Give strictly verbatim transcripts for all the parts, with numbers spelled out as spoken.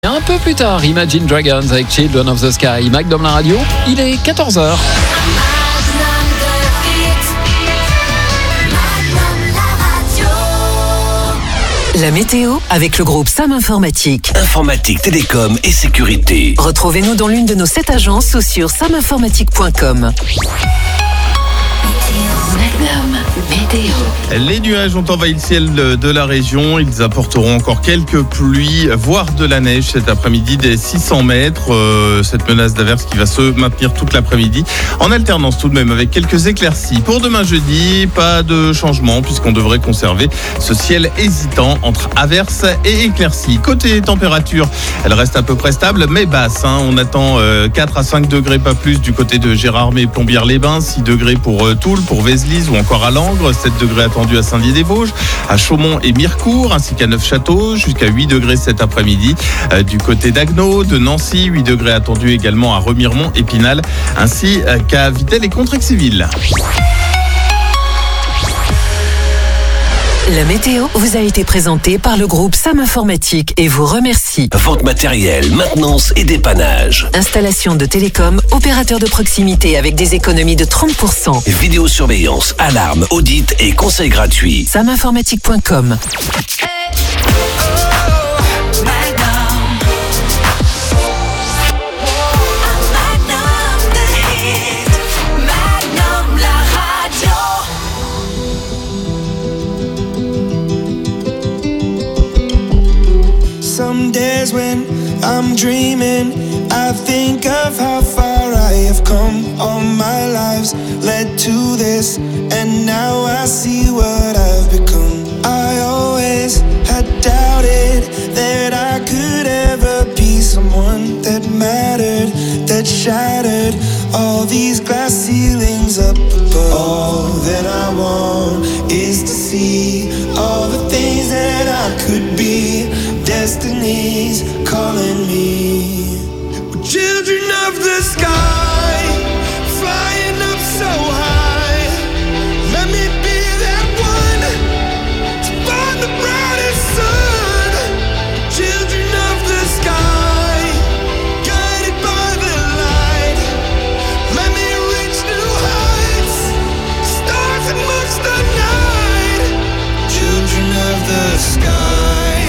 Un peu plus tard, Imagine Dragons avec Children of the Sky. Magnum la radio, il est quatorze heures. La météo avec le groupe Sam Informatique. Informatique, télécom et sécurité. Retrouvez-nous dans l'une de nos sept agences ou sur sam informatique point com. Magnum Météo. Les nuages ont envahi le ciel de la région. Ils apporteront encore quelques pluies, voire de la neige cet après-midi des six cents mètres. Euh, cette menace d'averse qui va se maintenir toute l'après-midi, en alternance tout de même avec quelques éclaircies. Pour demain jeudi, pas de changement puisqu'on devrait conserver ce ciel hésitant entre averses et éclaircies. Côté température, elle reste à peu près stable mais basse. Hein. On attend euh, quatre à cinq degrés, pas plus, du côté de Gérardmer et Plombières-les-Bains, six degrés pour euh, Toul, pour Vézelise ou encore à Langres, sept degrés attendus à Saint-Dié-des-Vosges, à Chaumont et Mirecourt, ainsi qu'à Neufchâteau, jusqu'à huit degrés cet après-midi. Euh, du côté d'Agneaux, de Nancy, huit degrés attendus également à Remiremont, Épinal, ainsi qu'à Vittel et Contrexéville. La météo vous a été présentée par le groupe Sam Informatique et vous remercie. Vente matériel, maintenance et dépannage. Installation de télécom, opérateur de proximité avec des économies de trente pour cent. Vidéosurveillance, alarme, audit et conseils gratuits. sam informatique point com. Some days when I'm dreaming, I think of how far I have come. All my lives led to this, and now I see what I've become. I always had doubted that I could ever be someone that mattered, that shattered all these glass ceilings up above. All that I want is to see all the things that I could be. Destiny's calling me. We're children of the sky, flying up so high. Let me be that one to find the brightest sun. Children of the sky, guided by the light. Let me reach new heights, stars amongst the night. Children of the sky.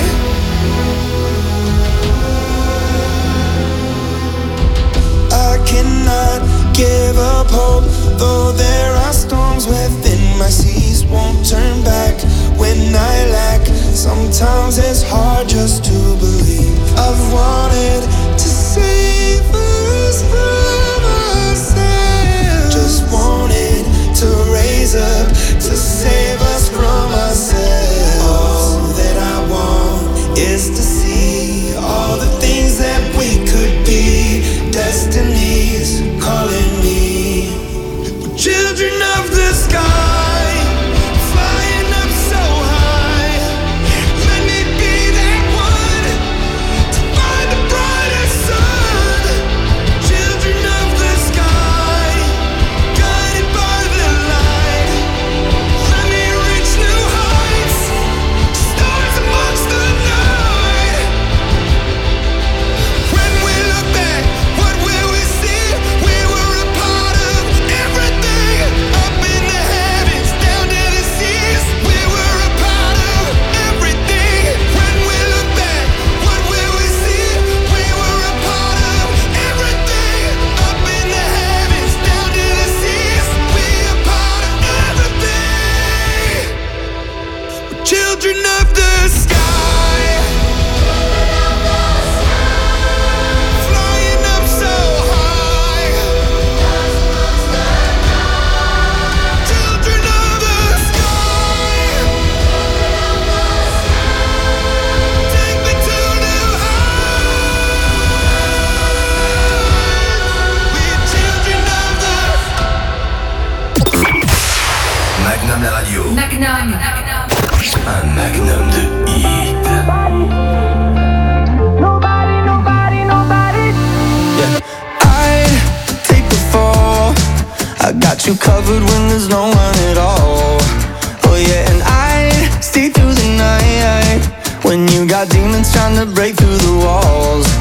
Cannot give up hope, though there are storms within my seas. Won't turn back when I lack. Sometimes it's hard just to believe. I've wanted to save us from ourselves. Just wanted to raise up to save us from ourselves. All that I want is to see all the things that we could be. Destiny's calling me. We're children of the sky, flying up so high. Let me be that one to find the brightest sun. Children of the sky, guided by the light. Let me reach new heights, stars amongst the night. When we look back, what will we see? We were a part of everything, up in the heavens, down to the seas. We were a part of everything. When we look back, what will we see? We were a part of everything, up in the heavens, down to the seas. We a part of everything. We're children of the sky, flying up so high. Children of the sky, take me to new heights. We're children of the Magnum la radio. Magnum. Un magnum de hit. I'd take the fall. I got you covered when there's no one at all. Oh yeah, and I'd stay through the night when you got demons trying to break through the walls.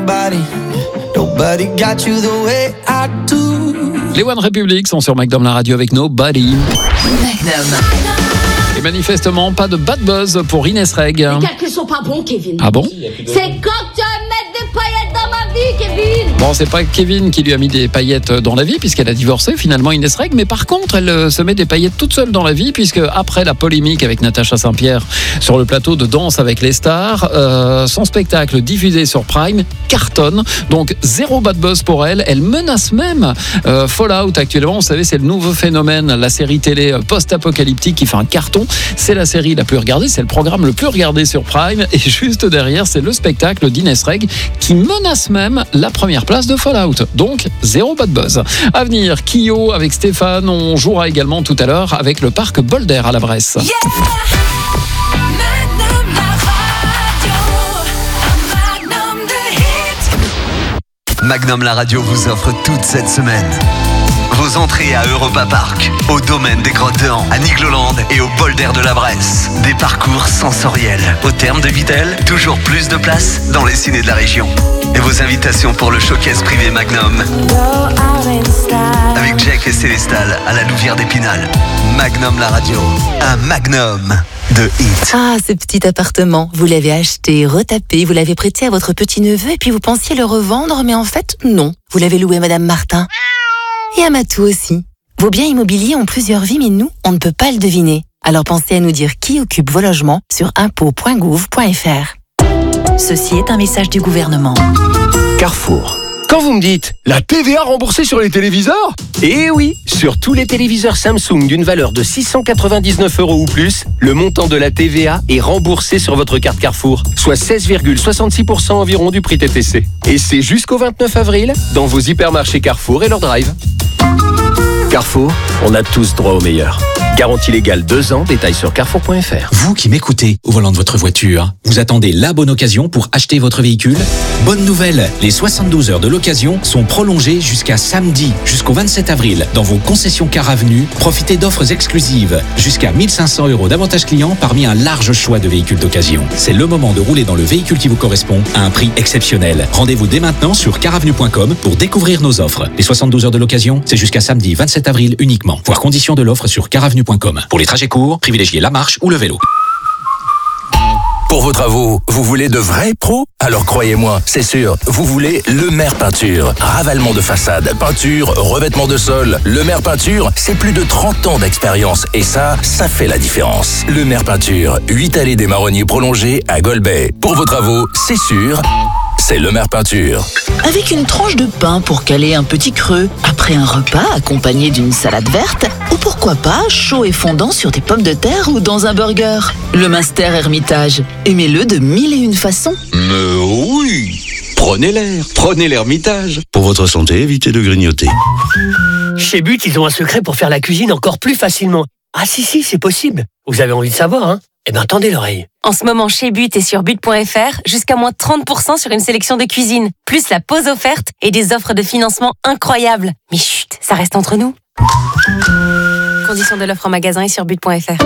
nobody, nobody got you the way I do. Les One Republic sont sur Magnum la radio avec Nobody. Magnum. Et manifestement, pas de bad buzz pour Inès Reg. Les calculs sont pas bons, Kevin. Ah bon? C'est quand tu vas mettre des paillettes dans ma vie, Kevin. Bon, c'est pas Kevin qui lui a mis des paillettes dans la vie puisqu'elle a divorcé finalement Inès Reg, mais par contre elle euh, se met des paillettes toute seule dans la vie puisque après la polémique avec Natacha Saint-Pierre sur le plateau de Danse avec les stars, euh, son spectacle diffusé sur Prime cartonne, donc zéro bad buzz pour elle. Elle menace même euh, Fallout actuellement, vous savez c'est le nouveau phénomène, la série télé post-apocalyptique qui fait un carton, c'est la série la plus regardée, c'est le programme le plus regardé sur Prime et juste derrière c'est le spectacle d'Inès Reg qui menace même la première place de Fallout. Donc, zéro bad buzz. À venir, Kyo avec Stéphane. On jouera également tout à l'heure avec le parc Boulder à la Bresse. Yeah Magnum la radio, Magnum the hit. Magnum la radio vous offre toute cette semaine vos entrées à Europa Park, au domaine des Grottes de Han, à Nigloland et au Boulder de la Bresse. Des parcours sensoriels. Au terme de Vitel, toujours plus de place dans les cinés de la région. Et vos invitations pour le showcase privé Magnum. Avec Jack et Célestal à la Louvière d'Épinal. Magnum la radio, un Magnum de hit. Ah, ce petit appartement, vous l'avez acheté, retapé, vous l'avez prêté à votre petit-neveu et puis vous pensiez le revendre, mais en fait, non. Vous l'avez loué à Madame Martin. Et à Matou aussi. Vos biens immobiliers ont plusieurs vies, mais nous, on ne peut pas le deviner. Alors pensez à nous dire qui occupe vos logements sur impôts point gouv point f r. Ceci est un message du gouvernement. Carrefour. Quand vous me dites la T V A remboursée sur les téléviseurs? Eh oui, sur tous les téléviseurs Samsung d'une valeur de six cent quatre-vingt-dix-neuf euros ou plus, le montant de la T V A est remboursé sur votre carte Carrefour, soit seize virgule soixante-six pour cent environ du prix T T C. Et c'est jusqu'au vingt-neuf avril dans vos hypermarchés Carrefour et leur drive. Carrefour, on a tous droit au meilleur. Garantie légale deux ans, détails sur carrefour point f r. Vous qui m'écoutez au volant de votre voiture, vous attendez la bonne occasion pour acheter votre véhicule? Bonne nouvelle, les soixante-douze heures de l'occasion sont prolongées jusqu'à samedi, jusqu'au vingt-sept avril. Dans vos concessions Car Avenue, profitez d'offres exclusives, jusqu'à mille cinq cents euros d'avantages clients parmi un large choix de véhicules d'occasion. C'est le moment de rouler dans le véhicule qui vous correspond à un prix exceptionnel. Rendez-vous dès maintenant sur car avenue point com pour découvrir nos offres. Les soixante-douze heures de l'occasion, c'est jusqu'à samedi vingt-sept avril uniquement. Voir conditions de l'offre sur car avenue point com. Pour les trajets courts, privilégiez la marche ou le vélo. Pour vos travaux, vous voulez de vrais pros? Alors croyez-moi, c'est sûr, vous voulez Le Maire Peinture. Ravalement de façade, peinture, revêtement de sol. Le Maire Peinture, c'est plus de trente ans d'expérience et ça, ça fait la différence. Le Maire Peinture, huit allées des Marronniers prolongées à Golbet. Pour vos travaux, c'est sûr, c'est Le Maire Peinture. Avec une tranche de pain pour caler un petit creux, après un repas accompagné d'une salade verte, ou pourquoi pas chaud et fondant sur des pommes de terre ou dans un burger. Le Master Hermitage, aimez-le de mille et une façons. Mais oui, prenez l'air, prenez l'Hermitage. Pour votre santé, évitez de grignoter. Chez But, ils ont un secret pour faire la cuisine encore plus facilement. Ah si, si, c'est possible. Vous avez envie de savoir, hein? Eh bien, tendez l'oreille. En ce moment, chez But et sur but point f r, jusqu'à moins trente pour cent sur une sélection de cuisine, plus la pause offerte et des offres de financement incroyables. Mais chut, ça reste entre nous. Conditions de l'offre en magasin et sur but point f r.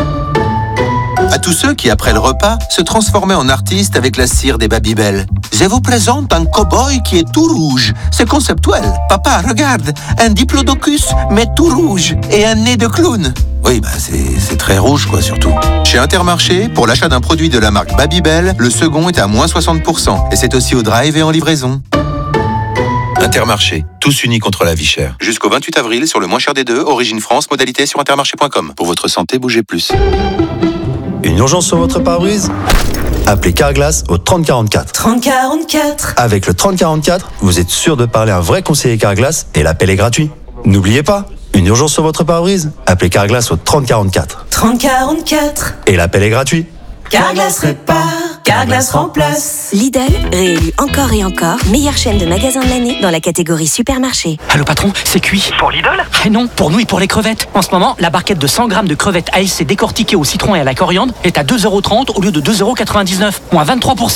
À tous ceux qui, après le repas, se transformaient en artistes avec la cire des Babybel. Je vous présente un cow-boy qui est tout rouge. C'est conceptuel. Papa, regarde, un diplodocus, mais tout rouge, et un nez de clown. Oui, bah c'est, c'est très rouge, quoi, surtout. Chez Intermarché, pour l'achat d'un produit de la marque Babybel, le second est à moins soixante pour cent. Et c'est aussi au drive et en livraison. Intermarché, tous unis contre la vie chère. Jusqu'au vingt-huit avril, sur le moins cher des deux, Origine France, modalité sur intermarché point com. Pour votre santé, bougez plus. Une urgence sur votre pare-brise? Appelez Carglass au trente quarante-quatre. trente quarante-quatre. Avec le trente quarante-quatre, vous êtes sûr de parler à un vrai conseiller Carglass et l'appel est gratuit. N'oubliez pas, une urgence sur votre pare-brise? Appelez Carglass au trente quarante-quatre. trente quarante-quatre. Et l'appel est gratuit. Carglass répare, Carglass remplace. Lidl, réélu encore et encore, meilleure chaîne de magasins de l'année dans la catégorie supermarché. Allô patron, c'est cuit. Pour Lidl? Ah non, pour nous et pour les crevettes. En ce moment, la barquette de cent grammes de crevettes A S C décortiquées au citron et à la coriandre est à deux euros trente au lieu de deux euros quatre-vingt-dix-neuf, moins vingt-trois pour cent.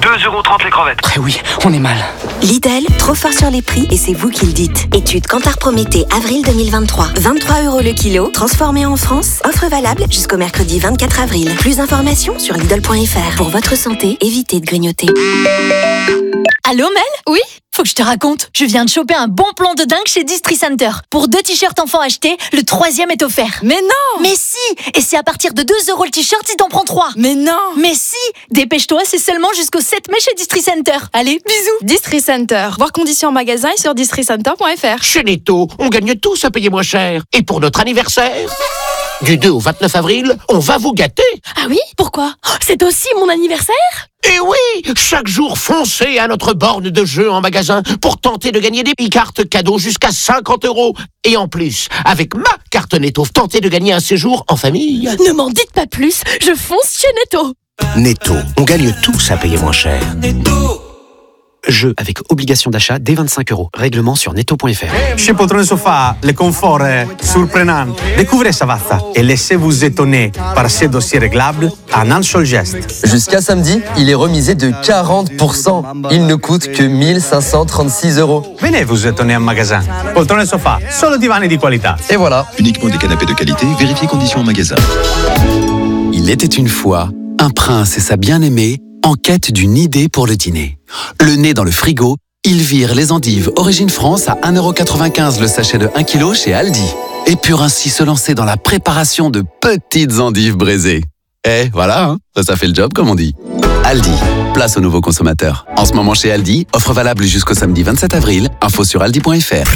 deux euros trente les crevettes. Eh oui, on est mal. Lidl, trop fort sur les prix et c'est vous qui le dites. Étude Kantar Prométhée, avril deux mille vingt-trois. vingt-trois euros le kilo, transformé en France. Offre valable jusqu'au mercredi vingt-quatre avril. Plus d'informations sur Lidl point F R. Pour votre santé, évitez de grignoter. Allô Mel ? Oui ? Faut que je te raconte. Je viens de choper un bon plan de dingue chez Distri Center. Pour deux t-shirts enfants achetés, le troisième est offert. Mais non ! Mais si ! Et c'est à partir de deux euros le t-shirt si t'en prends trois. Mais non ! Mais si ! Dépêche-toi, c'est seulement jusqu'au sept mai chez Distri Center. Allez, bisous ! Distri Center. Voir conditions en magasin et sur distri center point F R. Chez Netto, on gagne tous à payer moins cher. Et pour notre anniversaire, du deux au vingt-neuf avril, on va vous gâter. Ah oui ? Pourquoi ? C'est aussi mon anniversaire ? Et oui, chaque jour, foncez à notre borne de jeu en magasin pour tenter de gagner des e-cartes cadeaux jusqu'à cinquante euros. Et en plus, avec ma carte Netto, tentez de gagner un séjour en famille. Ne m'en dites pas plus, je fonce chez Netto. Netto, on gagne tous à payer moins cher. Jeu avec obligation d'achat dès vingt-cinq euros. Règlement sur netto point F R. Chez Poltrone Sofa, le confort est surprenant. Découvrez Savazza et laissez-vous étonner par ces dossiers réglables en un seul geste. Jusqu'à samedi, il est remisé de quarante pour cent. Il ne coûte que mille cinq cent trente-six euros. Venez vous étonner en magasin. Poltrone Sofa, solo divani di qualità. Et voilà. Uniquement des canapés de qualité, vérifiez conditions en magasin. Il était une fois un prince et sa bien-aimée en quête d'une idée pour le dîner. Le nez dans le frigo, ils virent les endives Origine France à un euro quatre-vingt-quinze le sachet de un kilo chez Aldi. Et purent ainsi se lancer dans la préparation de petites endives braisées. Eh, voilà, hein, ça, ça fait le job comme on dit. Aldi, place aux nouveaux consommateurs. En ce moment chez Aldi, offre valable jusqu'au samedi vingt-sept avril. Info sur aldi point F R.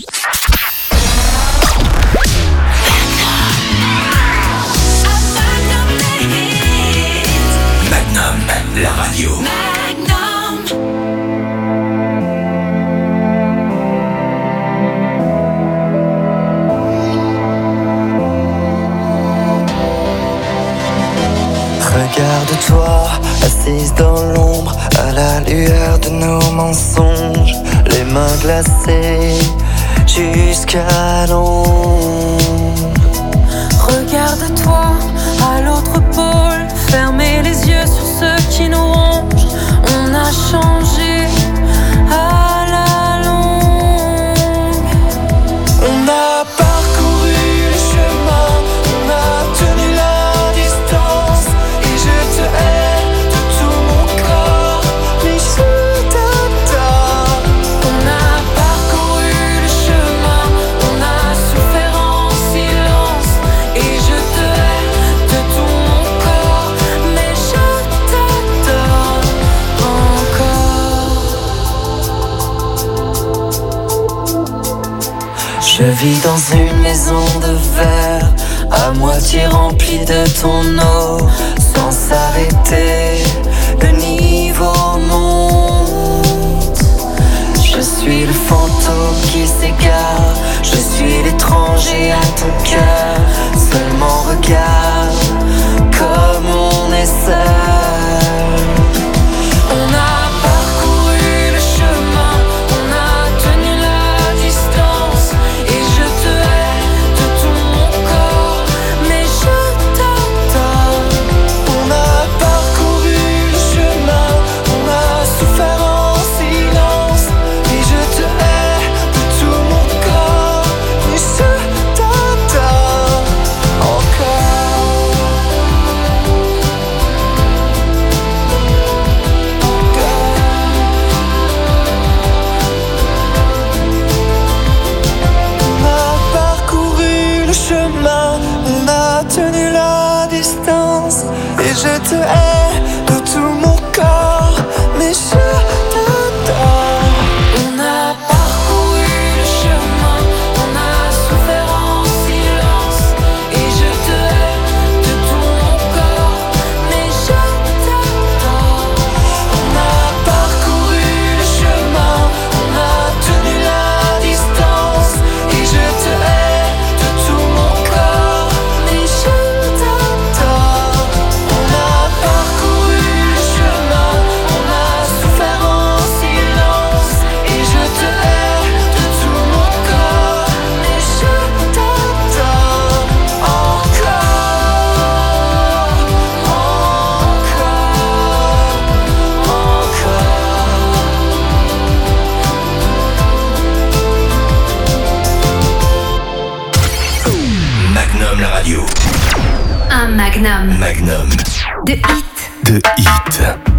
La radio. Regarde-toi, assise dans l'ombre, à la lueur de nos mensonges, les mains glacées jusqu'à l'ombre. Regarde-toi, à l'autre pôle, fermez les yeux sur ceux qui nous rongent. On a changé à la longue. On a parcouru le chemin, on a tenu la distance. Et je te hais de tout mon corps, mais je t'adore. On a parcouru le chemin, on a souffert en silence. Et je te hais de tout mon corps, mais je t'adore encore. Je vis dans une maison de verre, à moitié remplie de ton eau, sans s'arrêter, le niveau monte. Je suis le fantôme qui s'égare, je suis l'étranger à ton cœur. Seulement regarde comme on est seul. On a parcouru le chemin, on a tenu la distance. Et je te hais de tout mon corps, mais je t'adore. On a parcouru le chemin, on a souffert en silence. Et je te hais de tout mon corps, mais je t'adore encore. On a parcouru le chemin, on a tenu la distance. Et je te hais de tout mon corps, mais je t'adore. On a parcouru le chemin, on a souffert en silence. Et je te hais de tout mon corps, mais je t'adore. On a parcouru le chemin, on a tenu la distance. Et je te hais de tout mon corps, mais je t'adore. On a parcouru Magnum. Magnum. De hit. De hit.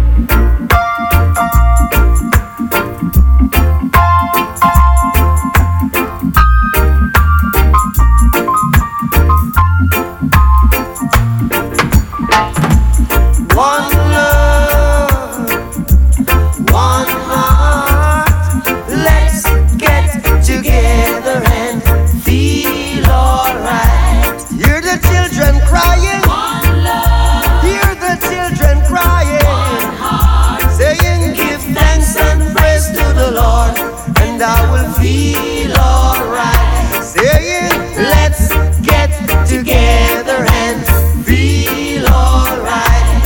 One love, one heart. Let's get together and feel alright. Hear the children crying. One love. Hear the children crying. One heart. Saying, give thanks and praise to the Lord, and I will feel alright. Saying, let's get together and feel alright.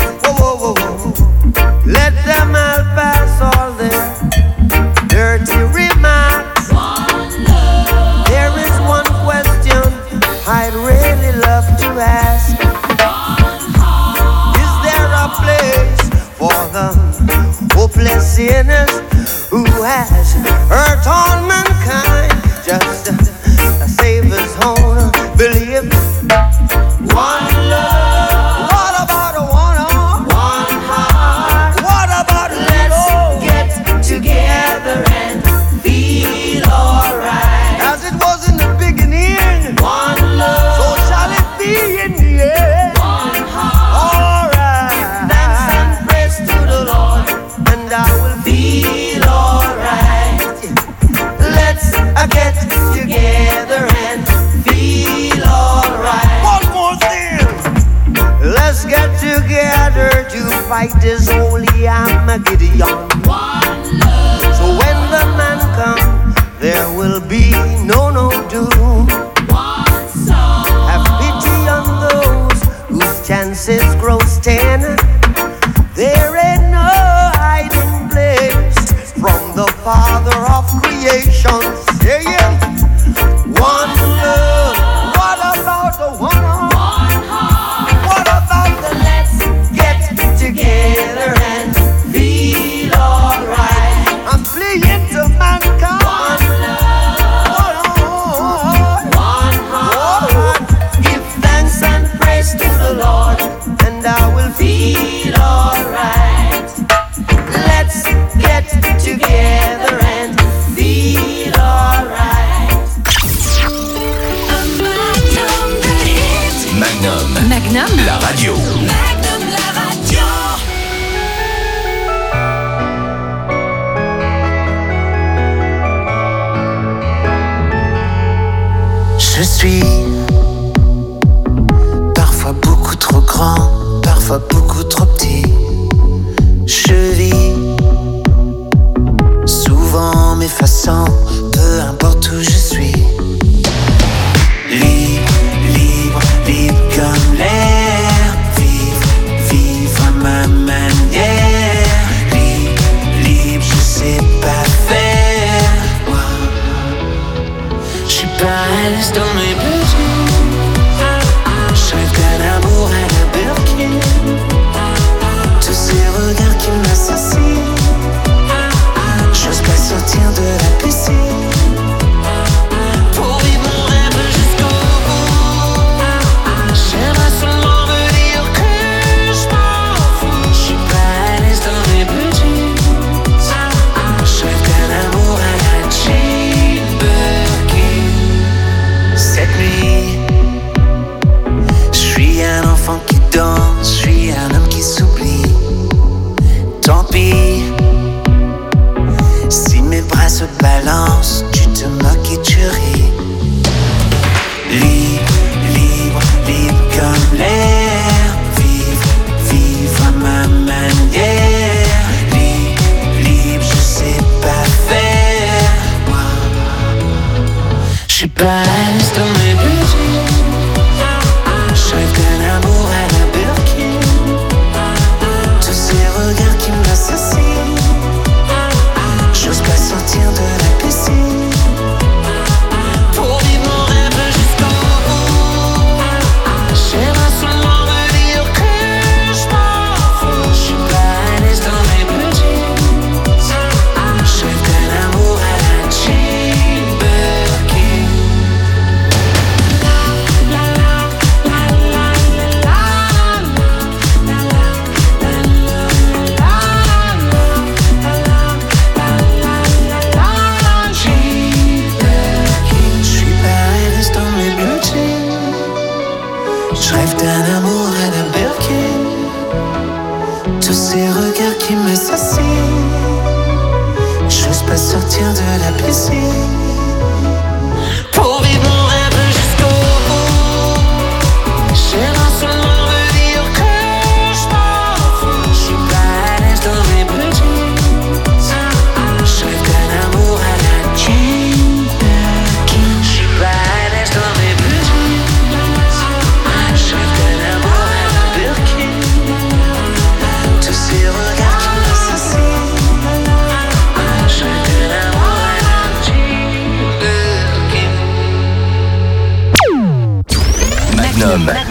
Let them all pass all their dirty remarks. One love. There is one question I'd really love to ask. One heart. Is there a place for the hopeless sinners who has hurt all mankind? Just a Savior's own belief. One love. What about a one heart? One heart. What about let's get together and feel alright? As it was in the beginning. One love. So shall it be in the end. One heart. Alright. Thanks and praise to the Lord, and I will feel alright. Let's uh, get together and feel alright. One more thing. Let's get together to fight this holy Armageddon. One love. So when the man comes, there will be no no doom. One soul. Have pity on those whose chances grow ten. There ain't no hiding place from the Father of creation. Saying, one love. What about the one heart? One heart. What about the let's get together and feel alright? I'm playing to mankind. One love. One heart. Give thanks and praise to the Lord, and I will feel alright. Let's get together and feel alright. Magnum. Magnum. La radio. Magnum, la radio. Je suis parfois beaucoup trop grand, parfois beaucoup trop petit. Je vis souvent m'effaçant, peu importe où je suis. Libre, libre, libre comme l'air. Vivre, vivre à ma manière. Libre, libre, je sais pas faire. Je suis pas à l'aise dans mes besoins. Je rêve qu'un amour à la berge.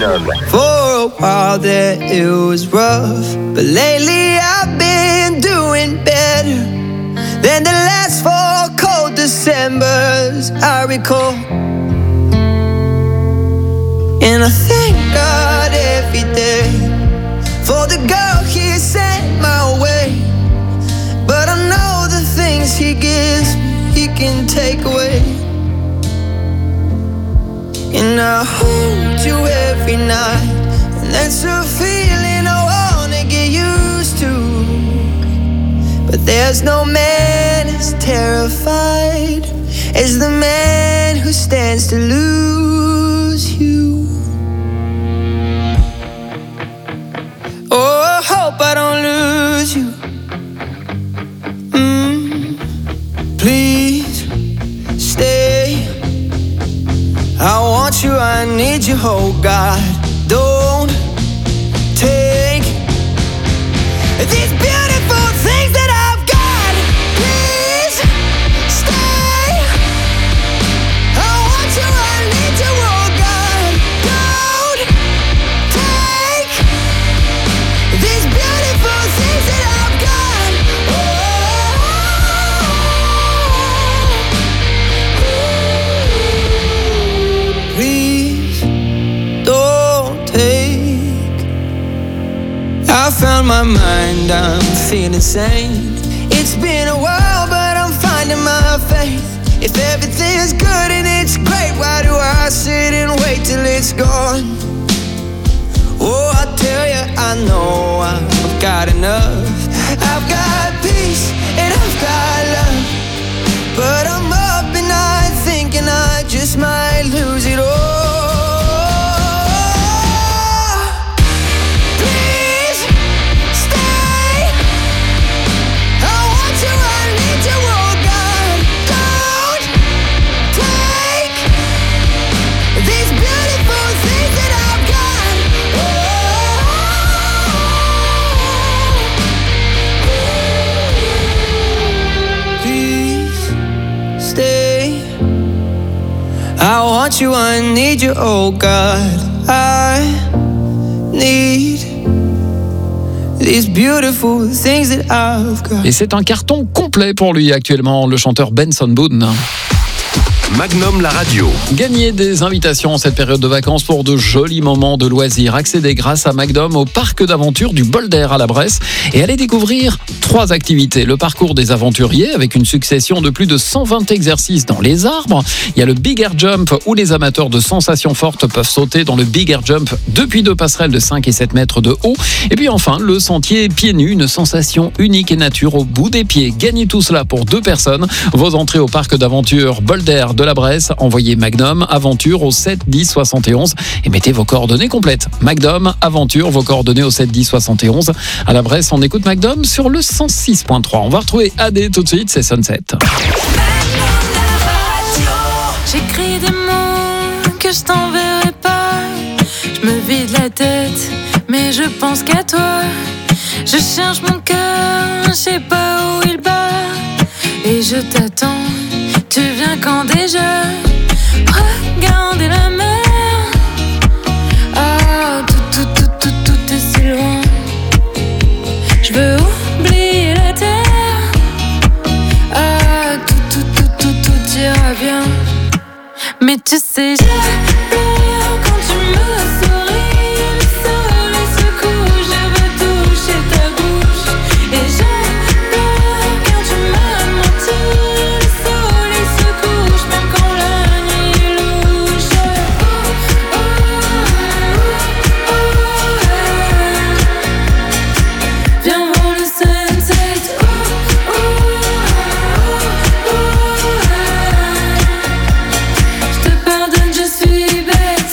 For a while there it was rough, but lately I've been doing better than the last four cold Decembers I recall. And I thank God every day for the girl He sent my way. But I know the things He gives me, He can take away. And I hold you every night, and that's a feeling I wanna get used to. But there's no man as terrified as the man who stands to lose you. Oh, I hope I don't lose you. Mm, please stay. I want you, I need you, oh God. Don't take these beautiful things that I've got. Please stay. I want you, I need you, oh God. Don't take these beautiful things that I've got. Oh, please don't take. I found my mind, I'm feeling sane. It's been a while, but I'm finding my faith. If everything's good and it's great, why do I sit and wait till it's gone? Oh, I tell you, I know I've got enough. I've got peace and I've got love. But I'm up and I'm thinking I just might lose it all. Please stay. I want you, I need you, oh God. Don't take these beautiful things that I've got. Please stay. I want you, I need you, oh God. I need these beautiful things that I've got. Et c'est un carton complet pour lui actuellement, le chanteur Benson Boone. Magnum la radio. Gagnez des invitations en cette période de vacances pour de jolis moments de loisirs. Accédez grâce à Magnum au parc d'aventure du Bol d'Air à la Bresse et allez découvrir trois activités. Le parcours des aventuriers avec une succession de plus de cent vingt exercices dans les arbres. Il y a le Big Air Jump où les amateurs de sensations fortes peuvent sauter dans le Big Air Jump depuis deux passerelles de cinq et sept mètres de haut. Et puis enfin, le sentier pieds nus, une sensation unique et nature au bout des pieds. Gagnez tout cela pour deux personnes. Vos entrées au parc d'aventure Bol d'Air de la Bresse, envoyez Magnum Aventure au sept dix soixante et onze et mettez vos coordonnées complètes. Magnum Aventure, vos coordonnées au sept dix soixante et onze. À la Bresse, on écoute Magnum sur le cent six point trois. On va retrouver A D tout de suite, c'est Sunset. J'écris des mots que je t'enverrai pas. Je me vide la tête, mais je pense qu'à toi. Je cherche mon cœur, je sais pas où il bat. Et je t'attends. Tu viens quand déjà? Regardez la mer. Ah, tout, tout, tout, tout, tout est si loin. Je veux oublier la terre. Ah, tout, tout, tout, tout, tout ira bien. Mais tu sais, j'adore quand tu me souris. Le soleil se couche, je veux toucher ta bouche. Et j'adore quand tu m'as menti. Le soleil se couche, même quand la nuit est louche. Oh, oh, oh, oh, hey. Viens voir le sunset. Oh, oh, oh, oh, hey. Je te pardonne, je suis bête.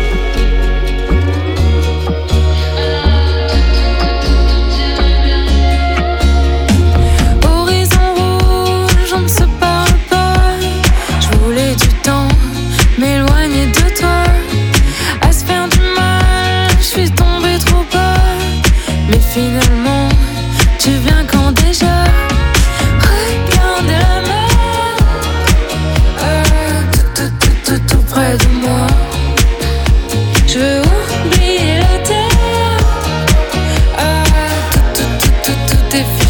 Horizon rouge, on ne se parle pas. Je voulais du temps, m'éloigner de toi. À se faire du mal, je suis tombée trop bas. Mais finalement, tu viens quand déjà? Regardez la mer. Ah, tout, tout, tout, tout, tout près de moi. Je veux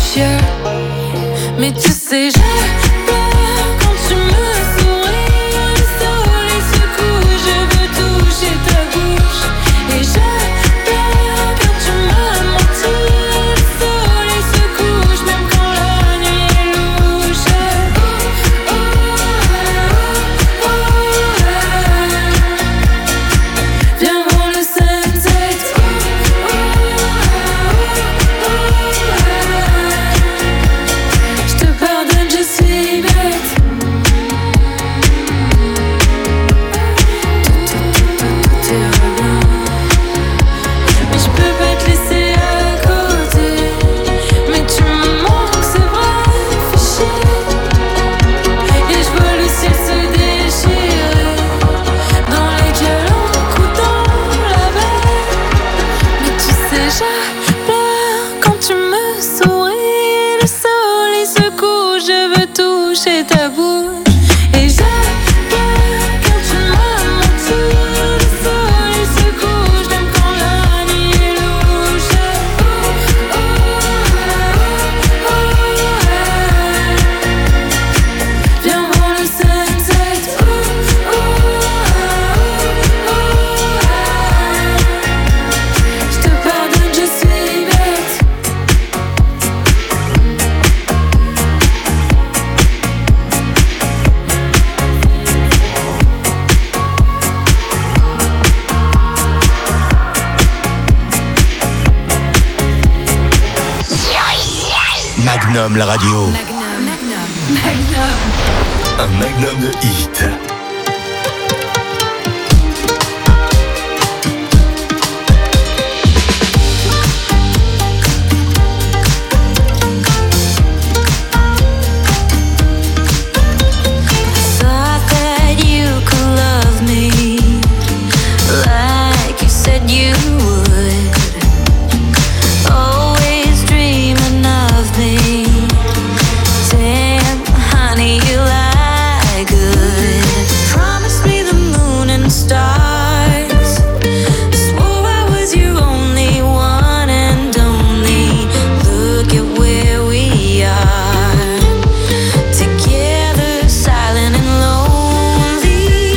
cieux. Mais tu sais, je pleure quand tu me souris. Le soleil se couche, je veux toucher ta bouche. Et je pleure quand tu me mentis. Le soleil se couche, même quand la nuit est louche. Oh, oh, oh, oh, oh. Viens voir le sunset. Oh, oh, oh, oh. Je te pardonne, je suis bête. Tout ira bien. Mais je peux pas te laisser à côté. Mais tu me manques, c'est vrai, fais chier. Et je vois le ciel se déchirer dans les gueules coudant la baie. Mais tu sais, je pleure quand tu me souris. Le soleil se couche, je veux toucher ta bouche. Et je pleure quand tu me mentis. Le soleil se couche, même quand la nuit est louche. Oh, oh, oh, oh. Viens voir le sunset. Oh, oh, oh, oh. Je te pardonne, je suis bête. Magnum, la radio. Un magnum de hit. Thought that you could love me like you said you would. Always dreaming of me. Damn, honey, you lie good. Promise me the moon and stars. Swore I was your only one and only. Look at where we are. Together, silent and lonely.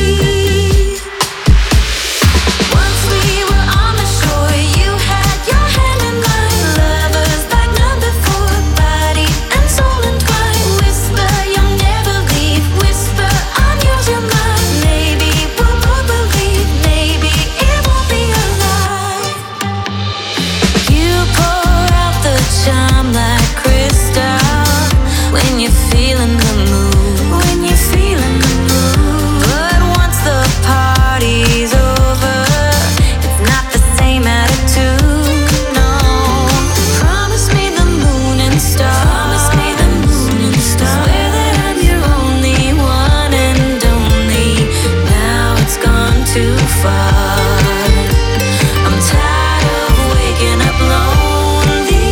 Once we were on the shore, you had your hand in mine. Lovers like number four, body and soul entwined. Whisper, you'll never leave. Whisper, I'm yours, you're mine. Maybe we'll both believe. Maybe it won't be a lie. You pour out the charm like crystal when you're feeling the mood. When you're feeling the mood. But once the party's over, it's not the same attitude. No. Promise me the moon and stars. Promise me the moon and stars. Swear that I'm your only one and only. Now it's gone too far. I'm tired of waking up lonely.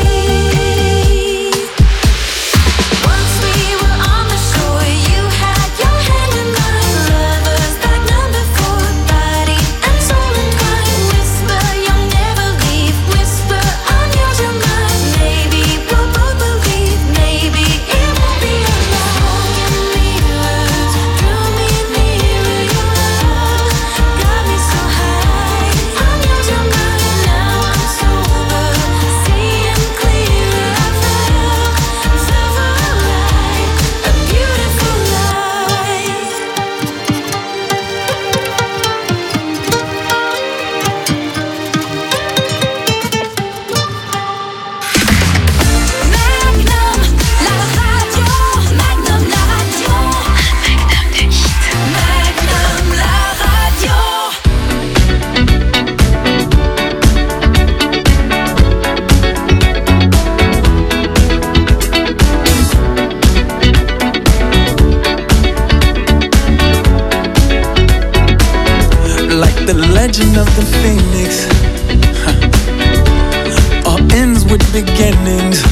Once we were on the shore, you had your hand in mine. Lovers like number four, body and soul entwined. Whisper, you'll never leave. Whisper, I'm yours, you're mine. Maybe we'll both believe. Maybe it won't be a lie. Mirrors drew me nearer. Your love got me so high. I'm yours, you're mine. Now I'm sober, seeing clearer. I felt silver light, a beautiful light. Magnum, la radio. Magnum, la radio. Magnum, la radio. Like the legend of the phoenix, huh. All ends with beginnings.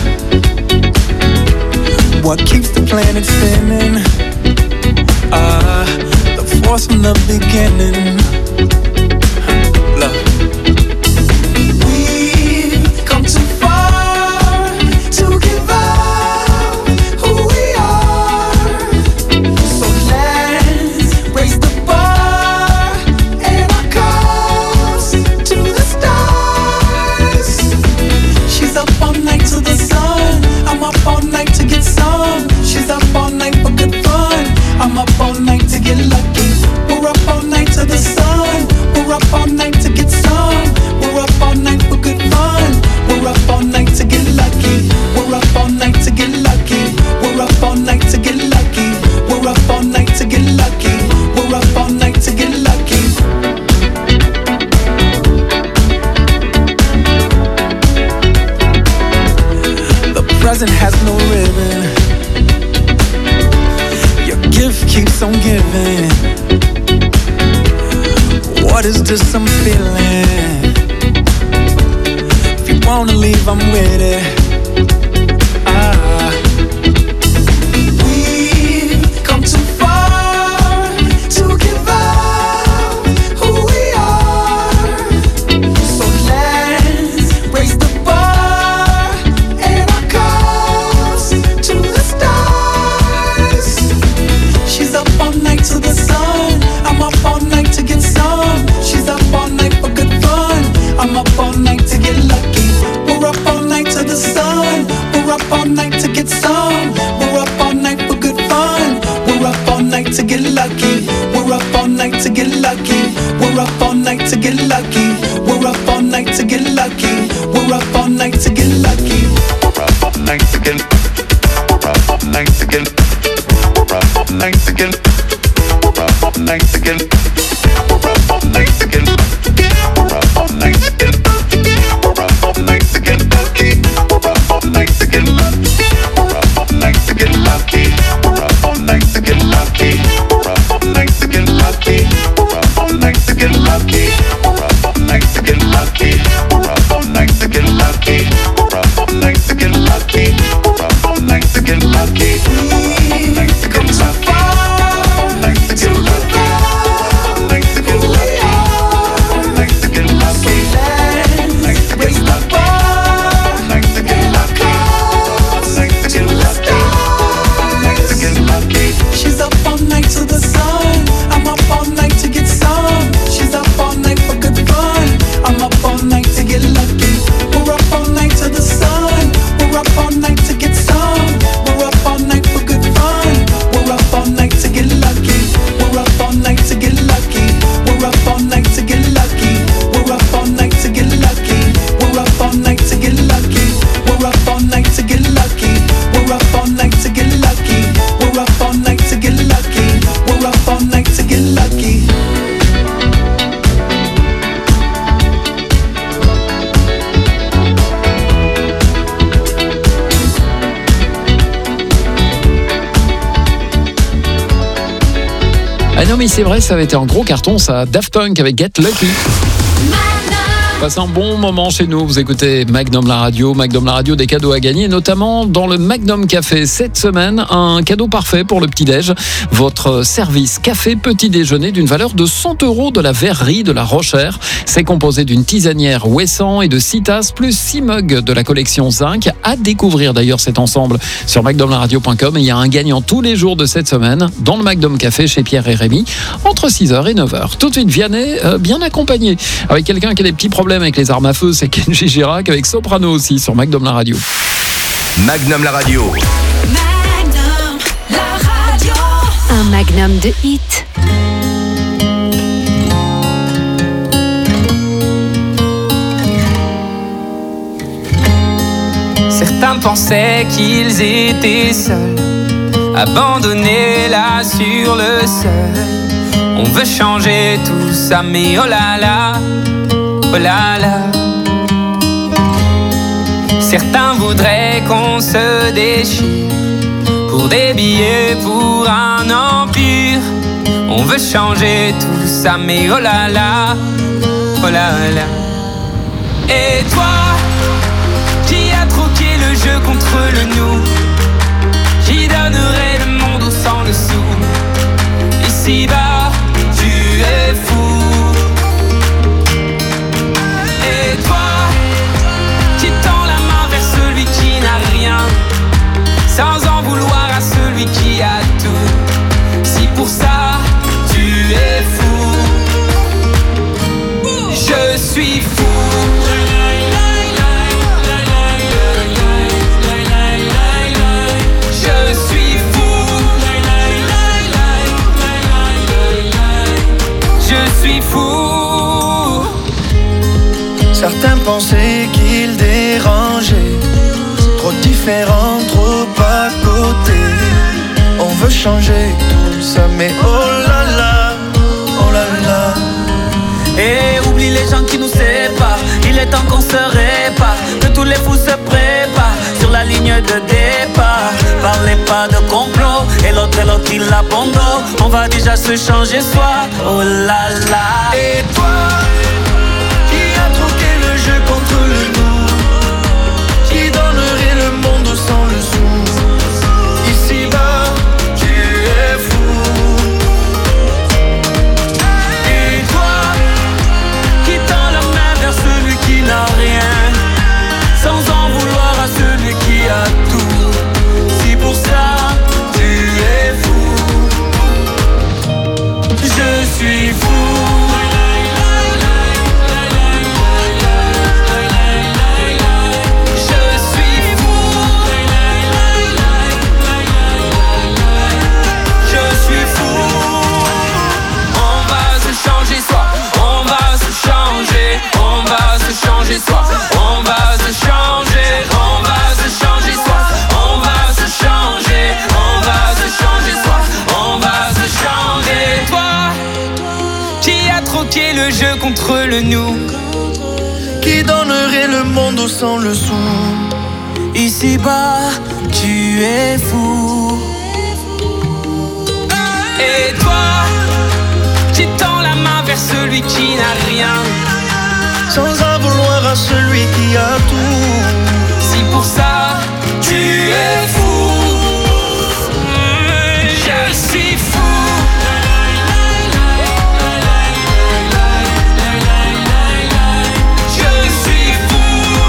What keeps the planet spinning? Ah, the force from the beginning. Huh. Love. We've come too far to give up. present has no ribbon. Your gift keeps on giving. What is this I'm feeling? If you wanna leave, I'm with it. Ah. We've come too far to give up who we are. So let's raise the bar and our cups to the stars. She's up all night to the sun. I'm up all night to get some. She's up all night for good fun. I'm up all night to get lucky. We're up all night to the sun. We're up all night to get some. We're up all night for good fun. We're up all night to get lucky. We're up all night to get lucky. We're up all night to get lucky. We're up all night to get lucky. We're up all night to get lucky. We're up all night to get. We're up all night to get. We're up all night to get. We're up all night to get. We're up all night to get. We're up all night to get. We're up all night to get lucky. We're up all night to get lucky. We're up all night to get lucky. We're up all night to get lucky. We're up all night to get lucky. We're up all night to get lucky. We're up all night to get lucky. We're up all night to get lucky. We're up all night to get lucky. We're up all night to get lucky. We're up all night to get lucky. Ah non mais c'est vrai, ça avait été un gros carton ça, Daft Punk avec Get Lucky. Passez un bon moment chez nous, vous écoutez Magnum la radio, Magnum la radio, des cadeaux à gagner, notamment dans le Magnum Café. Cette semaine, un cadeau parfait pour le petit-déj, votre service café petit déjeuner d'une valeur de cent euros de la verrerie de la Rochère. C'est composé d'une tisanière Ouessant et de six tasses, plus six mugs de la collection Zinc. À découvrir d'ailleurs cet ensemble sur magnum la radio point com. Et il y a un gagnant tous les jours de cette semaine dans le Magnum Café chez Pierre et Rémi, entre six heures et neuf heures. Tout de suite, Vianney, euh, bien accompagné, avec quelqu'un qui a des petits problèmes avec les armes à feu, c'est Kenji Girac avec Soprano aussi sur Magnum la radio. Magnum la radio. Magnum, la radio. Un magnum de hits. Certains pensaient qu'ils étaient seuls, abandonnés là sur le sol. On veut changer tout ça, mais oh là là, oh là là. Certains voudraient qu'on se déchire pour des billets, pour un empire. On veut changer tout ça, mais oh là là, oh là là. Et toi, qui a troqué le jeu contre le nous, qui donnerait le monde au sang dessous. Ici-bas, tu es fou. Et toi, qui tend la main vers celui qui n'a rien, sans en vouloir à celui qui a tout. Si pour ça, tu es fou, je suis fou. Certains pensaient qu'ils dérangeaient, trop différents, trop à côté. On veut changer tout ça, mais oh là là, oh là là. Et oublie les gens qui nous séparent, il est temps qu'on se répare, que tous les fous se préparent sur la ligne de départ. Parlez pas de complot, et l'autre, et l'autre il a bon dos. On va déjà se changer soi, oh là là. Et toi, qui a troqué le jeu contre le nous, qui donnerait le monde sans le sou. Ici-bas, tu es fou. Et toi, qui tend la main vers celui qui n'a rien, sans en vouloir à celui qui a tout. Si pour ça, tu es fou. Je suis fou. Soi. On va se changer, on va se changer soi. On va se changer, on va se changer soi. On va se changer. Toi, qui a troqué le jeu contre le nous, qui donnerait le monde sans le sou. Ici-bas, tu es fou. Et toi, qui tends la main vers celui qui n'a rien, sans en vouloir à celui qui a tout. Si pour ça, tu es fou. Je suis fou. Je suis fou.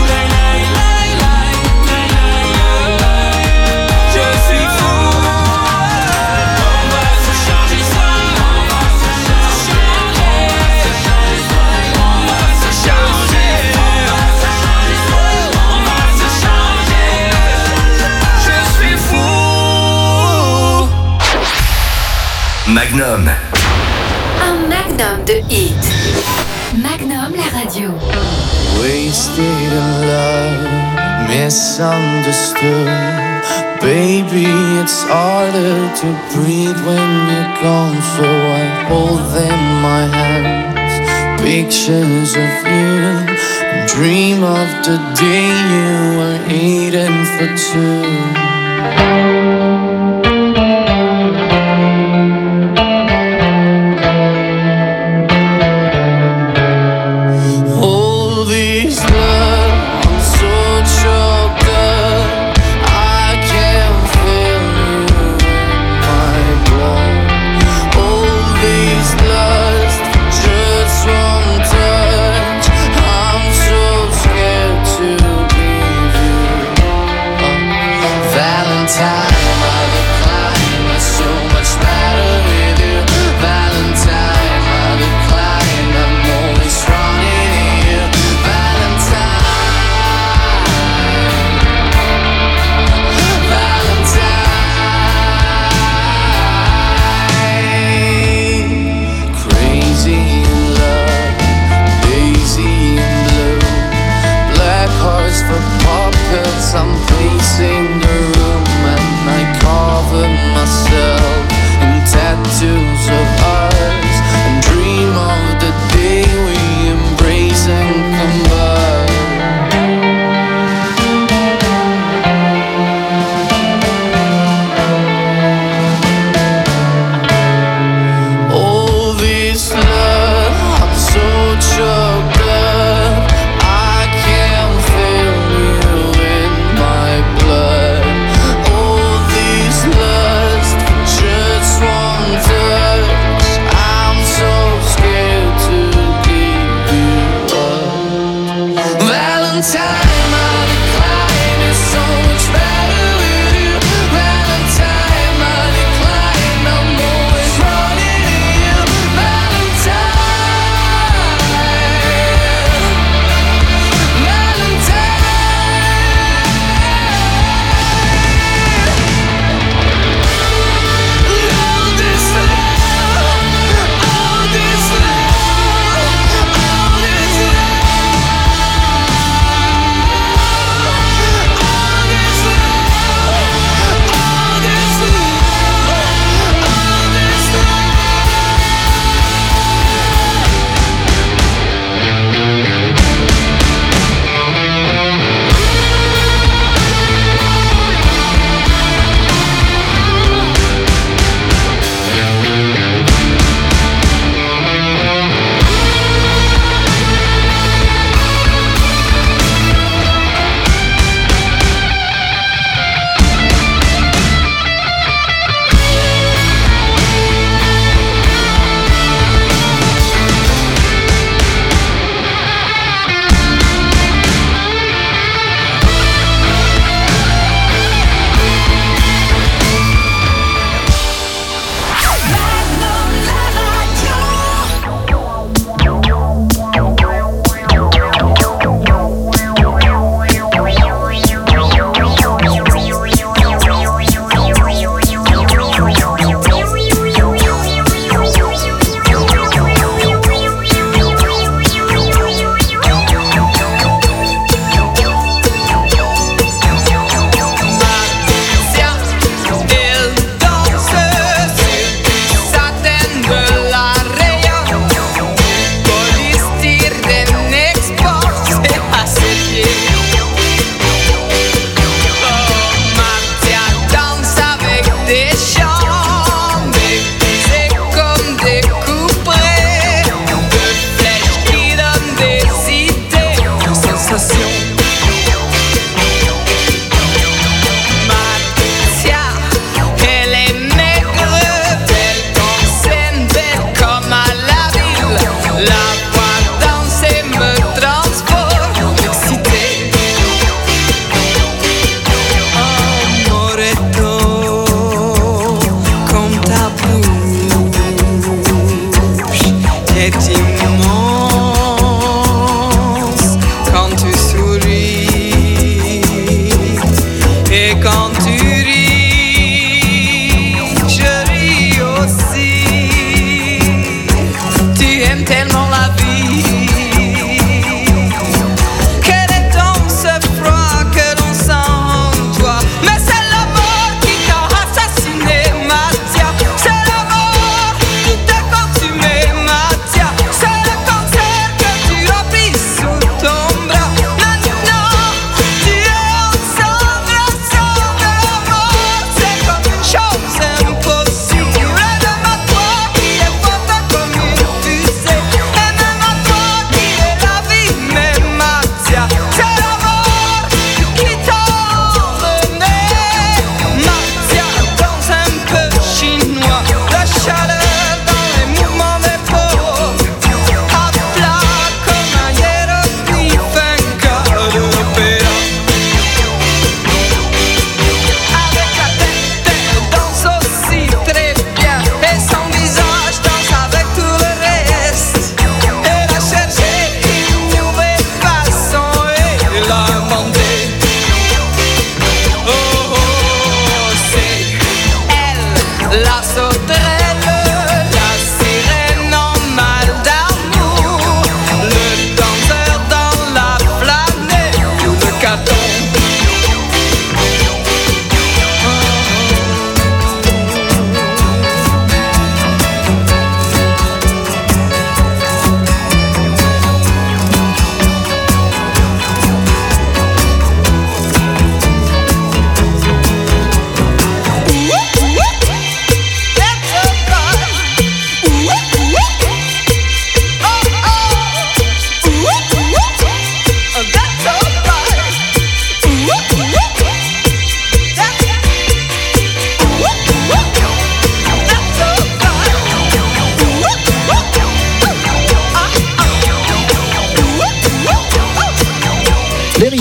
Je suis fou. On va se changer soi. On va se changer. On va se changer. On va se changer. On va se changer. Je suis fou. Magnum. Un magnum de hit. Magnum la radio. Wasted in love, misunderstood. Baby, it's harder to breathe when you're gone. So I hold in my hands pictures of you, and dream of the day you were eating for two. All these love, I'm so choked up, I can't feel you in my blood. All these lust, just one touch, I'm so scared to leave you. Uh, Valentine.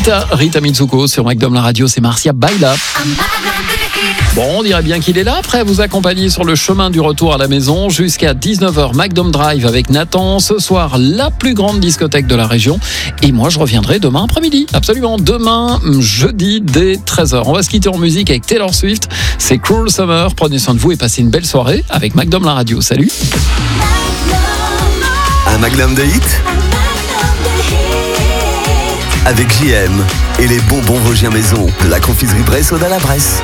Rita, Rita Mitsuko sur MacDom la radio, c'est Marcia Baila. Bon, on dirait bien qu'il est là, prêt à vous accompagner sur le chemin du retour à la maison jusqu'à dix-neuf heures. MacDom Drive avec Nathan. Ce soir, la plus grande discothèque de la région. Et moi, je reviendrai demain après-midi. Absolument, demain, jeudi, dès treize heures. On va se quitter en musique avec Taylor Swift. C'est Cruel Summer. Prenez soin de vous et passez une belle soirée avec MacDom la radio. Salut. Un Magnum de hit avec J M et les bonbons Vosgien Maison de la confiserie Bressoda à la Bresse.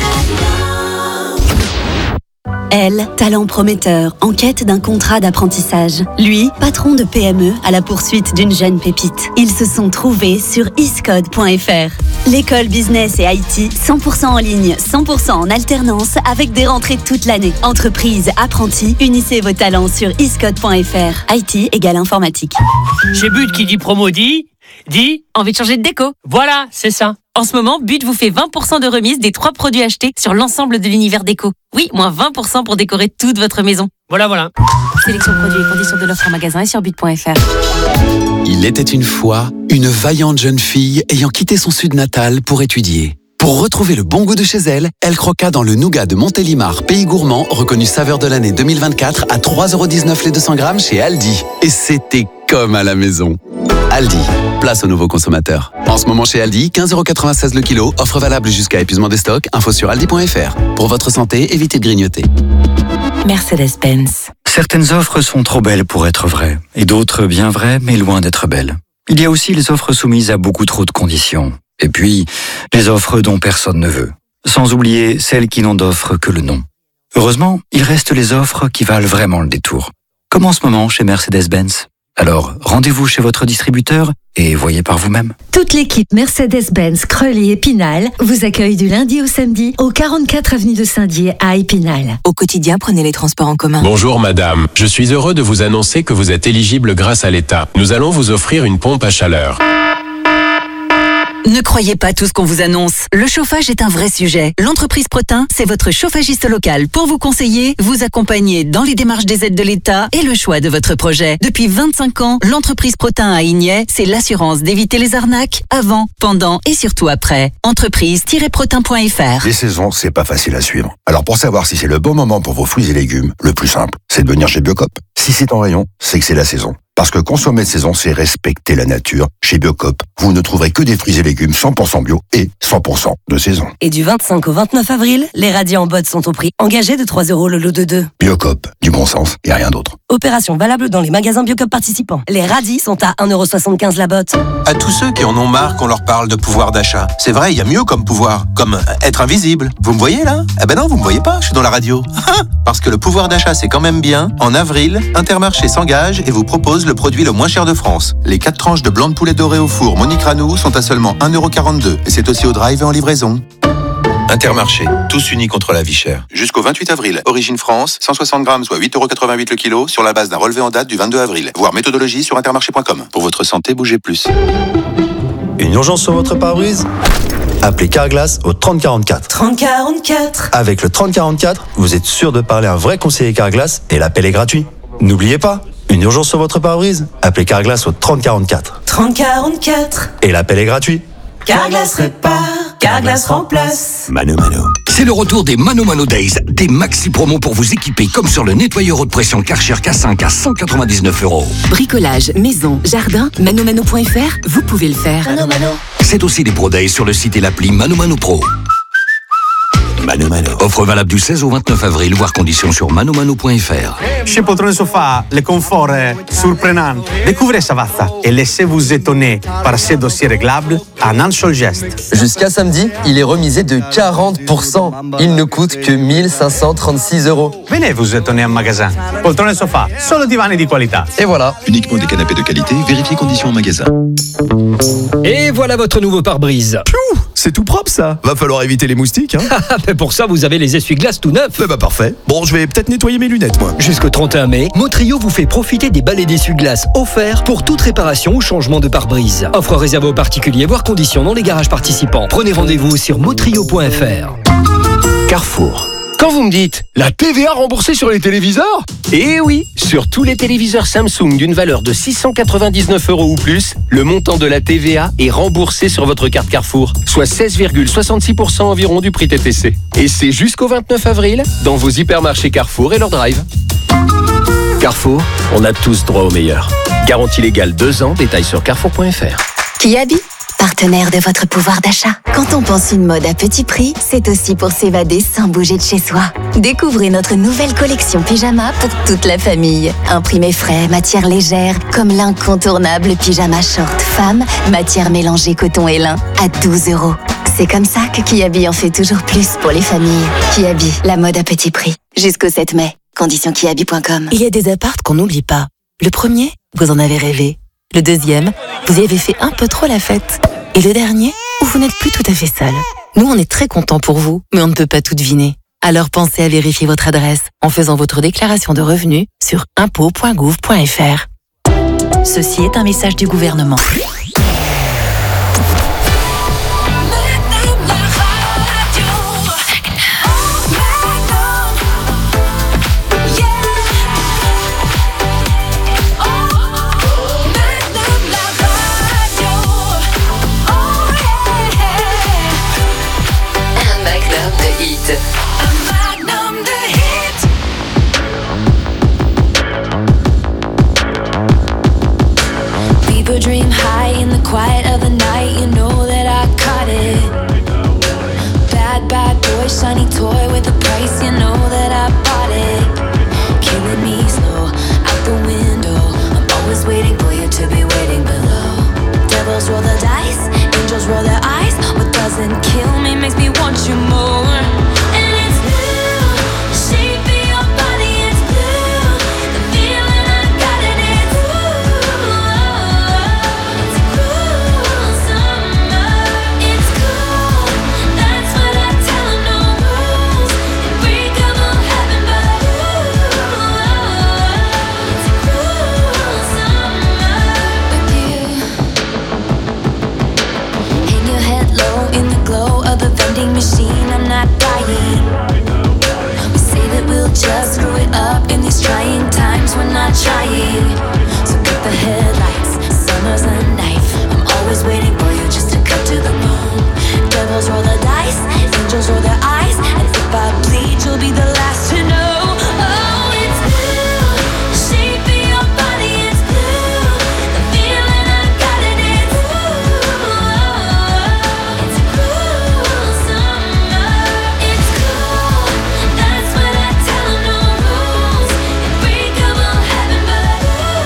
Elle, talent prometteur, en quête d'un contrat d'apprentissage. Lui, patron de P M E à la poursuite d'une jeune pépite. Ils se sont trouvés sur iscode point f r. L'école business et I T, cent pour cent en ligne, cent pour cent en alternance, avec des rentrées toute l'année. Entreprise, apprentis, unissez vos talents sur iscode point f r. I T égale informatique. Chez But qui dit promo dit... dit... Envie de changer de déco? Voilà, c'est ça. En ce moment, But vous fait vingt pour cent de remise des trois produits achetés sur l'ensemble de l'univers déco. Oui, moins vingt pour cent pour décorer toute votre maison. Voilà, voilà. Sélection produits et conditions de l'offre en magasin et sur but point f r. Il était une fois une vaillante jeune fille ayant quitté son sud natal pour étudier. Pour retrouver le bon goût de chez elle, elle croqua dans le nougat de Montélimar, pays gourmand, reconnu saveur de l'année deux mille vingt-quatre à trois euros dix-neuf les deux cents grammes chez Aldi. Et c'était comme à la maison. Aldi, place aux nouveaux consommateurs. En ce moment chez Aldi, quinze euros quatre-vingt-seize le kilo, offre valable jusqu'à épuisement des stocks, info sur aldi point f r. Pour votre santé, évitez de grignoter. Mercedes-Benz. Certaines offres sont trop belles pour être vraies, et d'autres bien vraies, mais loin d'être belles. Il y a aussi les offres soumises à beaucoup trop de conditions. Et puis, les offres dont personne ne veut. Sans oublier celles qui n'ont d'offre que le nom. Heureusement, il reste les offres qui valent vraiment le détour. Comme en ce moment chez Mercedes-Benz. Alors, rendez-vous chez votre distributeur et voyez par vous-même. Toute l'équipe Mercedes-Benz Creully Épinal vous accueille du lundi au samedi au quarante-quatre avenue de Saint-Dié à Épinal. Au quotidien, prenez les transports en commun. Bonjour madame, je suis heureux de vous annoncer que vous êtes éligible grâce à l'État. Nous allons vous offrir une pompe à chaleur. Ne croyez pas tout ce qu'on vous annonce. Le chauffage est un vrai sujet. L'entreprise Pretin, c'est votre chauffagiste local pour vous conseiller, vous accompagner dans les démarches des aides de l'État et le choix de votre projet. Depuis vingt-cinq ans, l'entreprise Pretin à Ignay, c'est l'assurance d'éviter les arnaques avant, pendant et surtout après. entreprise tiret pretin point f r. Les saisons, c'est pas facile à suivre. Alors pour savoir si c'est le bon moment pour vos fruits et légumes, le plus simple, c'est de venir chez Biocop. Si c'est en rayon, c'est que c'est la saison. Parce que consommer de saison, c'est respecter la nature. Chez Biocop, vous ne trouverez que des fruits et légumes cent pour cent bio et cent pour cent de saison. Et du vingt-cinq au vingt-neuf avril, les radis en botte sont au prix engagé de trois euros le lot de deux. Biocop, du bon sens et rien d'autre. Opération valable dans les magasins Biocop participants. Les radis sont à un euro soixante-quinze la botte. À tous ceux qui en ont marre qu'on leur parle de pouvoir d'achat. C'est vrai, il y a mieux comme pouvoir, comme être invisible. Vous me voyez là? Eh ben non, vous me voyez pas, je suis dans la radio. Parce que le pouvoir d'achat, c'est quand même bien. En avril, Intermarché s'engage et vous propose le produit le moins cher de France. Les quatre tranches de blanc de poulet doré au four Monique Ranou sont à seulement un euro quarante-deux. Et c'est aussi au drive et en livraison. Intermarché, tous unis contre la vie chère. Jusqu'au vingt-huit avril, Origine France, cent soixante grammes, soit huit euros quatre-vingt-huit le kilo, sur la base d'un relevé en date du vingt-deux avril. Voir méthodologie sur intermarché point com. Pour votre santé, bougez plus. Une urgence sur votre pare-brise? Appelez Carglass au trente quarante-quatre. trente quarante-quatre. Avec le trente quarante-quatre, vous êtes sûr de parler à un vrai conseiller Carglass et l'appel est gratuit. N'oubliez pas, une urgence sur votre pare-brise? Appelez Carglass au trente quarante-quatre. trente quarante-quatre. Et l'appel est gratuit. Carglass répare, Carglass remplace. Mano Mano. C'est le retour des Mano Mano Days, des maxi promos pour vous équiper comme sur le nettoyeur haute pression Karcher K cinq à cent quatre-vingt-dix-neuf euros. Bricolage, maison, jardin, mano mano point f r, vous pouvez le faire. Mano Mano. C'est aussi des Pro Days sur le site et l'appli Mano Mano Pro. Mano Mano. Offre valable du seize au vingt-neuf avril, voire conditions sur mano mano point f r. Chez Poltrone Sofa, le confort est surprenant. Découvrez Savazza et laissez-vous étonner par ces dossiers réglables en un seul geste. Jusqu'à samedi, il est remisé de quarante pour cent. Il ne coûte que mille cinq cent trente-six euros. Venez vous étonner en magasin. Poltrone Sofa, solo divani di qualità. Et voilà. Uniquement des canapés de qualité, vérifiez conditions en magasin. Et voilà votre nouveau pare-brise. Piou, c'est tout propre ça. Va falloir éviter les moustiques, hein. Mais pour ça, vous avez les essuie-glaces tout neufs. Eh bah parfait. Bon, je vais peut-être nettoyer mes lunettes, moi. Jusqu'au trente et un mai, Motrio vous fait profiter des balais d'essuie-glaces offerts pour toute réparation ou changement de pare-brise. Offre réservée aux particuliers, voire conditions dans les garages participants. Prenez rendez-vous sur motrio point f r. Carrefour. Quand vous me dites la T V A remboursée sur les téléviseurs? Eh oui, sur tous les téléviseurs Samsung d'une valeur de six cent quatre-vingt-dix-neuf euros ou plus, le montant de la T V A est remboursé sur votre carte Carrefour, soit seize virgule soixante-six pour cent environ du prix T T C. Et c'est jusqu'au vingt-neuf avril dans vos hypermarchés Carrefour et leur drive. Carrefour, on a tous droit au meilleur. Garantie légale deux ans, détails sur carrefour point f r. Kiabi, partenaire de votre pouvoir d'achat. Quand on pense une mode à petit prix, c'est aussi pour s'évader sans bouger de chez soi. Découvrez notre nouvelle collection pyjama pour toute la famille. Imprimé frais, matière légère, comme l'incontournable pyjama short femme, matière mélangée coton et lin, à douze euros. C'est comme ça que Kiabi en fait toujours plus pour les familles. Kiabi, la mode à petit prix. Jusqu'au sept mai. Conditions kiabi point com. Il y a des apparts qu'on n'oublie pas. Le premier, vous en avez rêvé. Le deuxième, vous y avez fait un peu trop la fête. Et le dernier, où vous n'êtes plus tout à fait seul. Nous, on est très contents pour vous, mais on ne peut pas tout deviner. Alors pensez à vérifier votre adresse en faisant votre déclaration de revenus sur impôts point gouv point f r. Ceci est un message du gouvernement. Dream high in the quiet of the night, you know that I caught it. Bad, bad boy, shiny toy with a price, you know that I bought it. Killing me slow, out the window. I'm always waiting for you to be waiting below. Devils roll the dice, angels roll their eyes. What doesn't kill me makes me want you more. And it's blue, the shape of your body, it's blue. The feeling I got it, it's machine, I'm not dying. We say that we'll just screw it up in these trying times, we're not trying. So cut the headlights, summer's a knife. I'm always waiting for you just to cut to the bone. Devils roll the dice, angels roll their eyes. And if I bleed, you'll be the last to know. Oh, it's blue, the shape of your body, it's blue. The feeling I got it, it's blue. It's a cruel summer, it's cool. That's what I tell 'em, no rules. Unbreakable heaven, but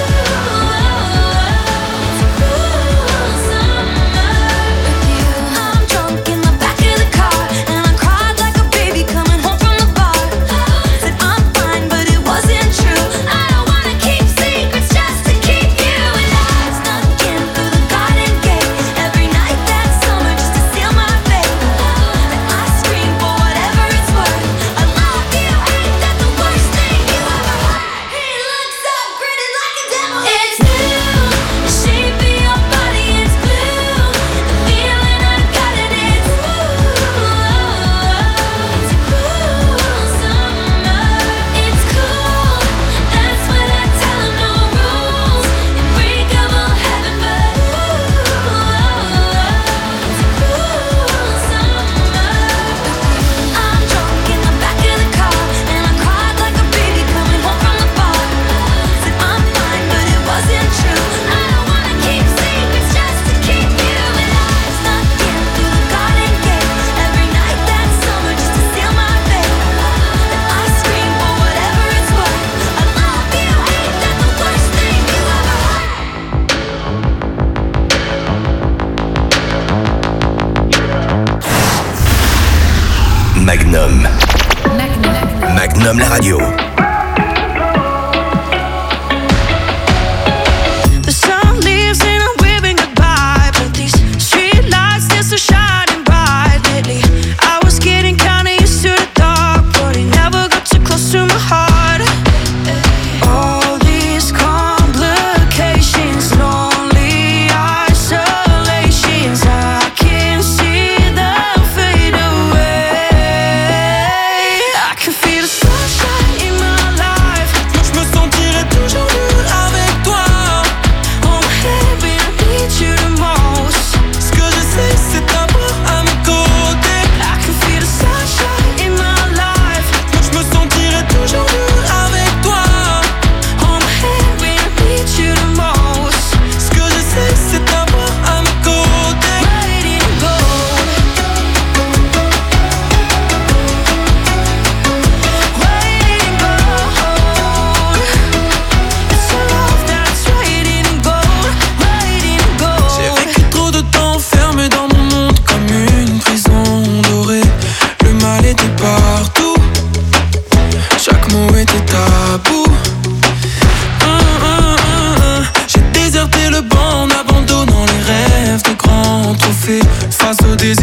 ooh, it's a cruel summer with you. I'm drunk in the back of the car, and I cried like a baby coming home from the bar. Said I'm fine, but it wasn't true. I don't wanna keep secrets just to keep you. And I snuck in through the garden gate every night that summer just to seal my fate. Then I scream for whatever it's worth. I love you, ain't that the worst thing you ever heard? He looks so gritty like a devil. It's blue, the shape of your body, it's blue. The feeling I got it, it's blue. It's a cruel summer, it's cool. That's what I tell 'em, no rules. Unbreakable heaven, but ooh, it's a cruel summer. I'm drunk in the back of the car, and I cried like a baby coming home from the bar. Said I'm fine, but it wasn't true. I don't wanna keep secrets just to keep you. And I snuck in through the garden gate every night that summer just to seal my fate. Then I scream for whatever it's worth. I love you, ain't that the worst thing you ever heard? Magnum. Magnum la radio. The sun leaves and I'm waving goodbye, but these street lights still so shining bright. Lately, I was getting kinda used to the dark, but it never got too close to my heart. All these complications, lonely isolations, I can see them fade away. I can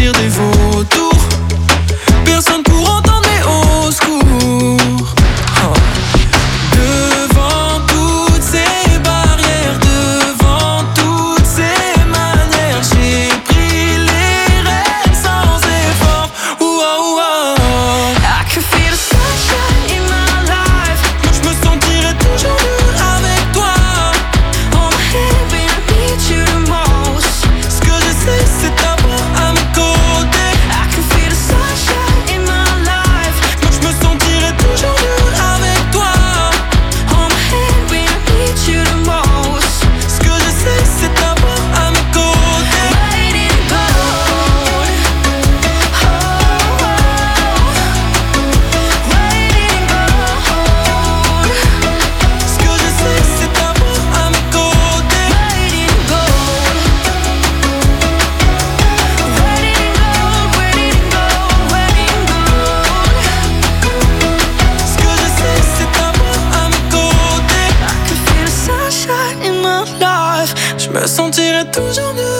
choisir des vautours. Personne pour entendre mes hauts secours. Oh. Devant toutes ces barrières, devant toutes ces manières, j'ai pris les rênes sans effort. Ouah, ouah. I can feel the sunshine in my life. Moi je me sentirai toujours mieux avec toi. On my head when I need you the most. Ce que je sais c'est t'avoir à mes côtés. I can feel the sunshine in my life. Moi je me sentirai toujours mieux avec toi. On my head when I need you the most. Ce que je sais c'est t'avoir à mes côtés. Waiting gold. Oh, oh. Waiting gold. Ce que je sais c'est t'avoir à mes côtés. Waiting gold. Waiting gold, waiting gold, waiting gold. Ce que je sais c'est t'avoir à mes côtés. I can feel the sunshine in my life. Je me sentirai toujours mieux